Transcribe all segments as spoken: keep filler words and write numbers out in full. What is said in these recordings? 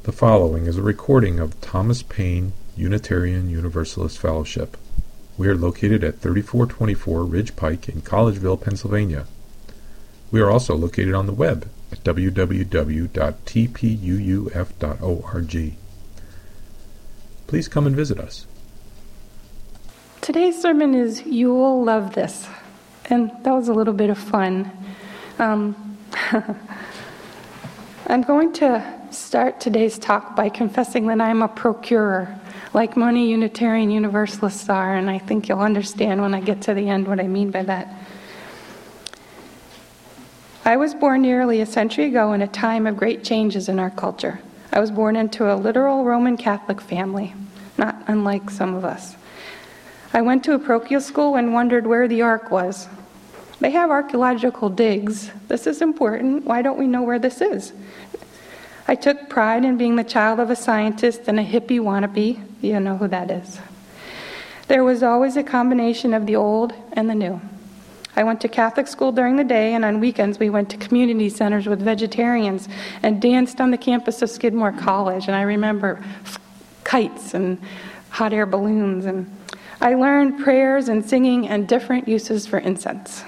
The following is a recording of Thomas Paine Unitarian Universalist Fellowship. We are located at thirty-four twenty-four Ridge Pike in Collegeville, Pennsylvania. We are also located on the web at w w w dot t p u u f dot org. Please come and visit us. Today's sermon is You Will Love This, and that was a little bit of fun. Um, I'm going to start today's talk by confessing that I'm a procurer, like many Unitarian Universalists are, and I think you'll understand when I get to the end what I mean by that. I was born nearly a century ago in a time of great changes in our culture. I was born into a literal Roman Catholic family, not unlike some of us. I went to a parochial school and wondered where the Ark was. They have archaeological digs. This is important. Why don't we know where this is? I took pride in being the child of a scientist and a hippie wannabe. You know who that is. There was always a combination of the old and the new. I went to Catholic school during the day, and on weekends we went to community centers with vegetarians and danced on the campus of Skidmore College. And I remember kites and hot air balloons. And I learned prayers and singing and different uses for incense.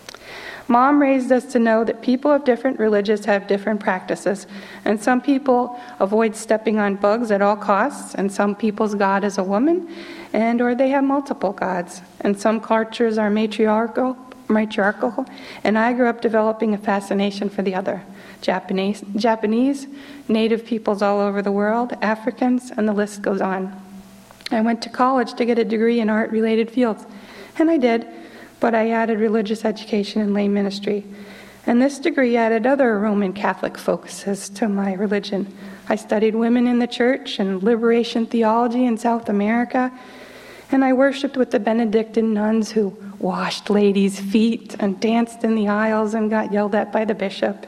Mom raised us to know that people of different religions have different practices, and some people avoid stepping on bugs at all costs, and some people's God is a woman, and or they have multiple gods, and some cultures are matriarchal, matriarchal, and I grew up developing a fascination for the other. Japanese, Japanese, Native peoples all over the world, Africans, and the list goes on. I went to college to get a degree in art-related fields, and I did, but I added religious education and lay ministry. And this degree added other Roman Catholic focuses to my religion. I studied women in the church and liberation theology in South America, and I worshipped with the Benedictine nuns who washed ladies' feet and danced in the aisles and got yelled at by the bishop.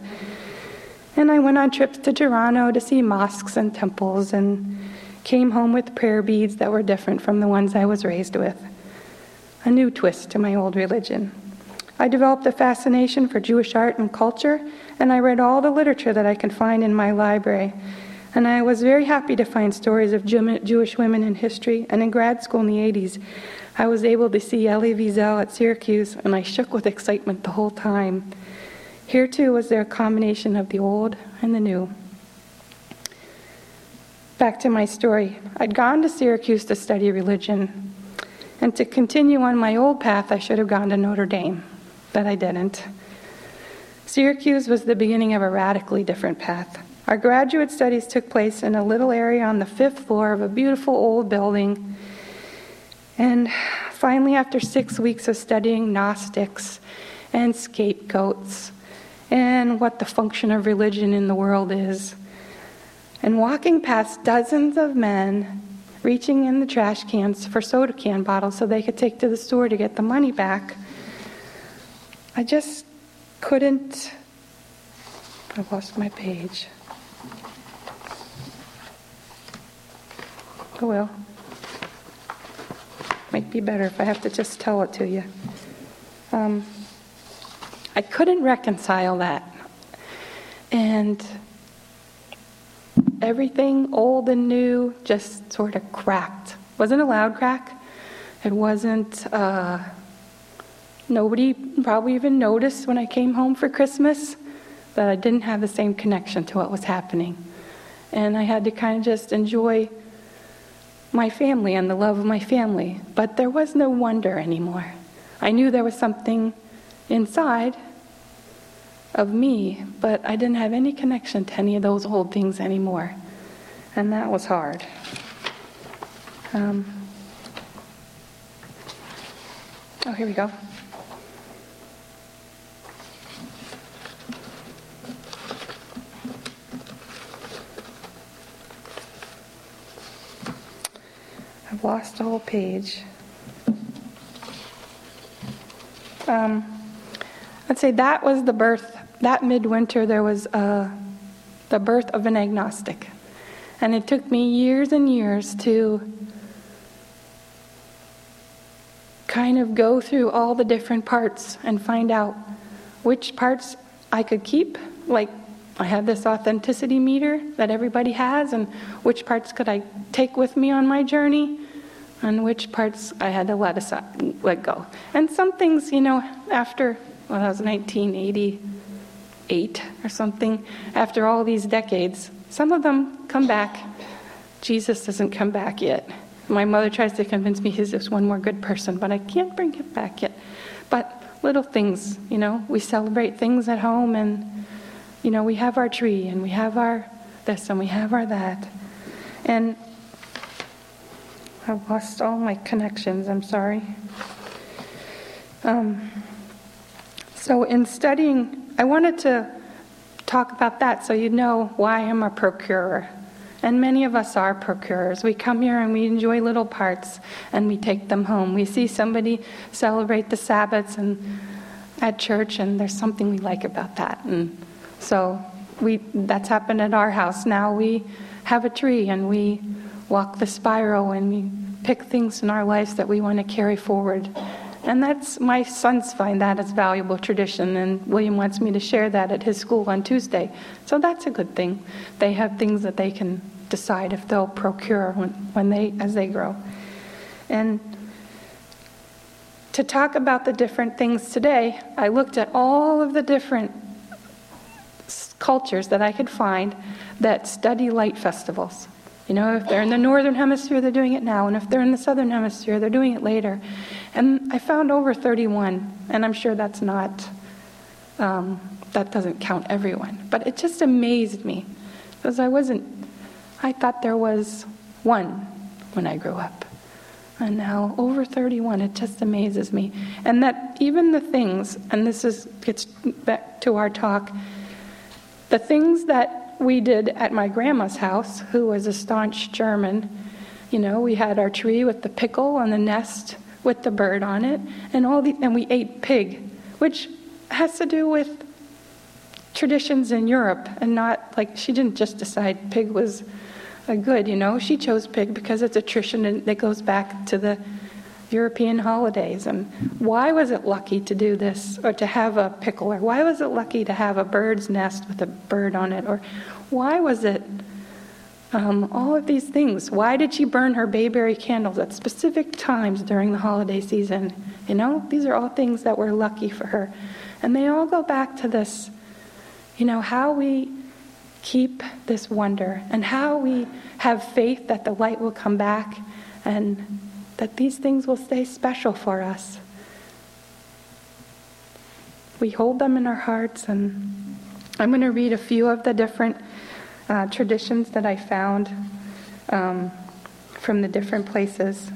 And I went on trips to Toronto to see mosques and temples and came home with prayer beads that were different from the ones I was raised with. A new twist to my old religion. I developed a fascination for Jewish art and culture, and I read all the literature that I could find in my library. And I was very happy to find stories of Jew- Jewish women in history, and in grad school in the eighties, I was able to see Elie Wiesel at Syracuse, and I shook with excitement the whole time. Here too was there a combination of the old and the new. Back to my story. I'd gone to Syracuse to study religion. And to continue on my old path, I should have gone to Notre Dame, but I didn't. Syracuse was the beginning of a radically different path. Our graduate studies took place in a little area on the fifth floor of a beautiful old building. And finally, after six weeks of studying Gnostics and scapegoats and what the function of religion in the world is, and walking past dozens of men reaching in the trash cans for soda can bottles so they could take to the store to get the money back, I just couldn't. I lost my page. Oh well. Might be better if I have to just tell it to you. Um, I couldn't reconcile that. And everything old and new just sort of cracked. It wasn't a loud crack. It wasn't, uh, nobody probably even noticed when I came home for Christmas that I didn't have the same connection to what was happening. And I had to kind of just enjoy my family and the love of my family. But there was no wonder anymore. I knew there was something inside of me, but I didn't have any connection to any of those old things anymore. And that was hard. Um, oh, here we go. I've lost the whole page. Um, I'd say that was the birth. That midwinter, there was uh, the birth of an agnostic. And it took me years and years to kind of go through all the different parts and find out which parts I could keep, like I had this authenticity meter that everybody has, and which parts could I take with me on my journey, and which parts I had to let aside, let go. And some things, you know, after, well, that was nineteen eighty-eight or something, after all these decades, some of them come back. Jesus doesn't come back yet. My mother tries to convince me he's just one more good person, but I can't bring him back yet. But little things, you know, we celebrate things at home, and, you know, we have our tree, and we have our this, and we have our that. And I've lost all my connections, I'm sorry. Um, so in studying, I wanted to talk about that so you know why I'm a procurer. And many of us are procurers. We come here and we enjoy little parts and we take them home. We see somebody celebrate the Sabbaths and at church, and there's something we like about that. And so we that's happened at our house. Now we have a tree and we walk the spiral and we pick things in our lives that we want to carry forward. And that's, my sons find that as valuable tradition, and William wants me to share that at his school on Tuesday. So that's a good thing. They have things that they can decide if they'll procure when, when they as they grow. And to talk about the different things today, I looked at all of the different cultures that I could find that study light festivals. You know, if they're in the northern hemisphere, they're doing it now, and if they're in the southern hemisphere, they're doing it later. And I found over thirty-one, and I'm sure that's not, um, that doesn't count everyone. But it just amazed me, because I wasn't, I thought there was one when I grew up. And now over thirty-one, it just amazes me. And that even the things, and this is gets back to our talk, the things that we did at my grandma's house, who was a staunch German. You know, we had our tree with the pickle and the nest with the bird on it, and all the, and we ate pig, which has to do with traditions in Europe, and not like she didn't just decide pig was a good. You know, she chose pig because it's a tradition that goes back to the European holidays. And why was it lucky to do this, or to have a pickle, or why was it lucky to have a bird's nest with a bird on it, or why was it um, all of these things? Why did she burn her bayberry candles at specific times during the holiday season? You know, these are all things that were lucky for her. And they all go back to this, you know, how we keep this wonder, and how we have faith that the light will come back, and that these things will stay special for us. We hold them in our hearts, and I'm going to read a few of the different uh, traditions that I found um, from the different places.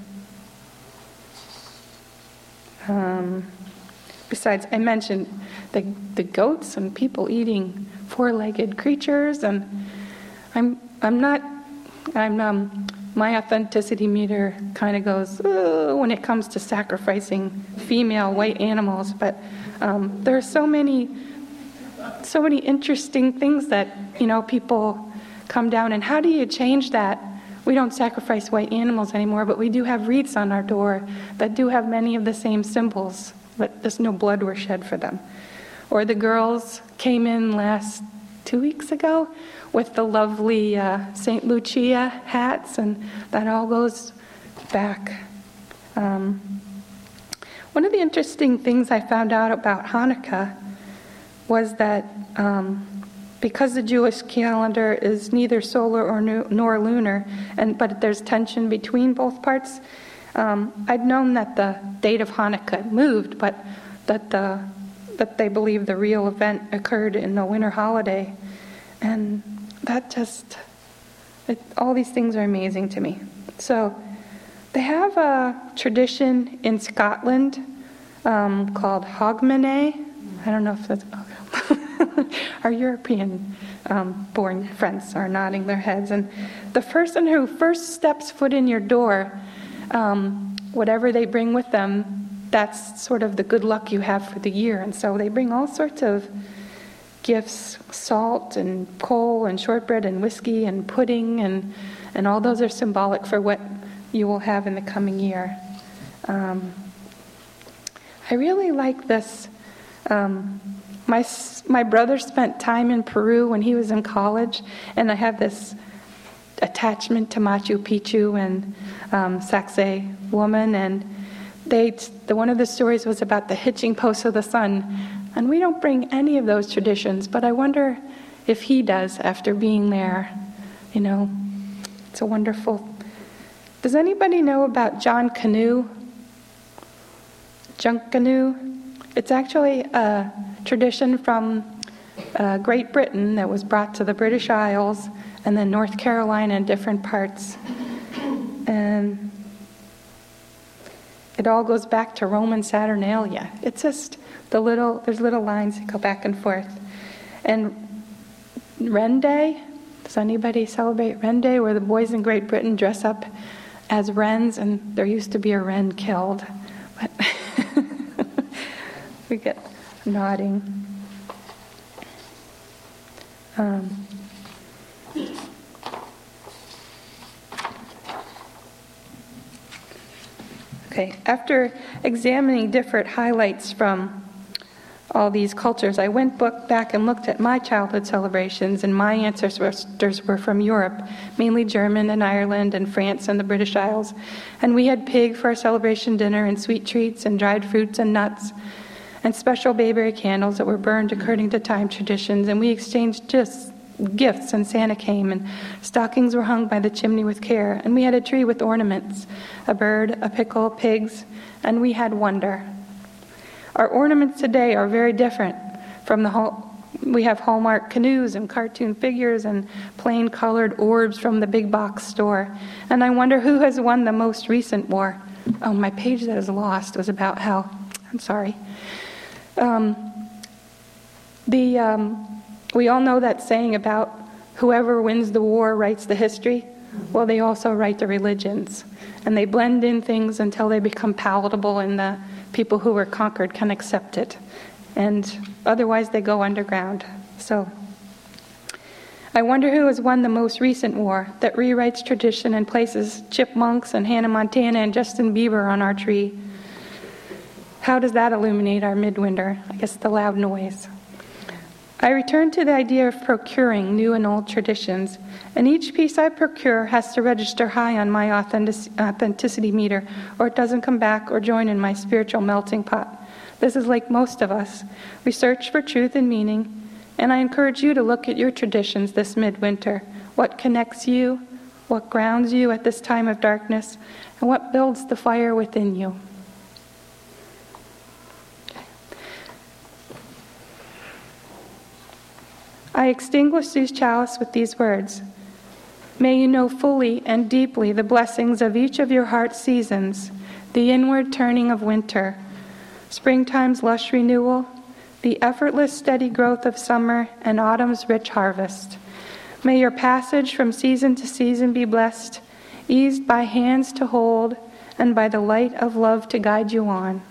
Um, besides, I mentioned the, the goats and people eating four-legged creatures, and I'm I'm not I'm um. My authenticity meter kind of goes uh, when it comes to sacrificing female white animals, but um, there are so many, so many interesting things that, you know, people come down. And how do you change that? We don't sacrifice white animals anymore, but we do have wreaths on our door that do have many of the same symbols, but there's no blood were shed for them. Or the girls came in last two weeks ago with the lovely uh, Saint Lucia hats, and that all goes back. Um, one of the interesting things I found out about Hanukkah was that um, because the Jewish calendar is neither solar or nu- nor lunar, and but there's tension between both parts, um, I'd known that the date of Hanukkah moved, but that the that they believe the real event occurred in the winter holiday. And that just, it, all these things are amazing to me. So they have a tradition in Scotland um, called Hogmanay. I don't know if that's, okay. Our European um, born friends are nodding their heads. And the person who first steps foot in your door, um, whatever they bring with them, that's sort of the good luck you have for the year. And so they bring all sorts of gifts, salt and coal and shortbread and whiskey and pudding, and, and all those are symbolic for what you will have in the coming year. Um, I really like this um, My, s- my brother spent time in Peru when he was in college, and I have this attachment to Machu Picchu and um, Sacsay woman, and they the one of the stories was about the hitching post of the sun, and we don't bring any of those traditions, but I wonder if he does after being there. You know, it's a wonderful. Does anybody know about John Canoe? Junkanoo? It's actually a tradition from uh, Great Britain that was brought to the British Isles and then North Carolina and different parts. And it all goes back to Roman Saturnalia. It's just the little, there's little lines that go back and forth. And Wren Day, does anybody celebrate Wren Day, where the boys in Great Britain dress up as wrens, and there used to be a wren killed. But we get nodding. Um, okay, after examining different highlights from all these cultures, I went book back and looked at my childhood celebrations, and my ancestors were from Europe, mainly German and Ireland and France and the British Isles. And we had pig for our celebration dinner, and sweet treats and dried fruits and nuts, and special bayberry candles that were burned according to time traditions. And we exchanged just gifts, and Santa came, and stockings were hung by the chimney with care. And we had a tree with ornaments, a bird, a pickle, pigs, and we had wonder. Our ornaments today are very different from the whole. We have Hallmark canoes and cartoon figures and plain colored orbs from the big box store. And I wonder who has won the most recent war. Oh, my page that is lost was about how, I'm sorry. Um, the um, we all know that saying about whoever wins the war writes the history. Well, they also write the religions. And they blend in things until they become palatable, and the people who were conquered can accept it. And otherwise they go underground. So I wonder who has won the most recent war that rewrites tradition and places chipmunks and Hannah Montana and Justin Bieber on our tree. How does that illuminate our midwinter? I guess the loud noise. I return to the idea of procuring new and old traditions, and each piece I procure has to register high on my authentic- authenticity meter, or it doesn't come back or join in my spiritual melting pot. This is like most of us. We search for truth and meaning, and I encourage you to look at your traditions this midwinter. What connects you, what grounds you at this time of darkness, and what builds the fire within you. I extinguish these chalice with these words. May you know fully and deeply the blessings of each of your heart's seasons, the inward turning of winter, springtime's lush renewal, the effortless steady growth of summer, and autumn's rich harvest. May your passage from season to season be blessed, eased by hands to hold, and by the light of love to guide you on.